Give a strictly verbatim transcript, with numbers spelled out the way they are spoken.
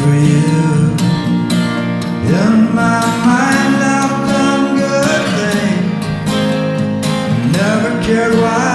for you. In my mind I've done good things, never cared why.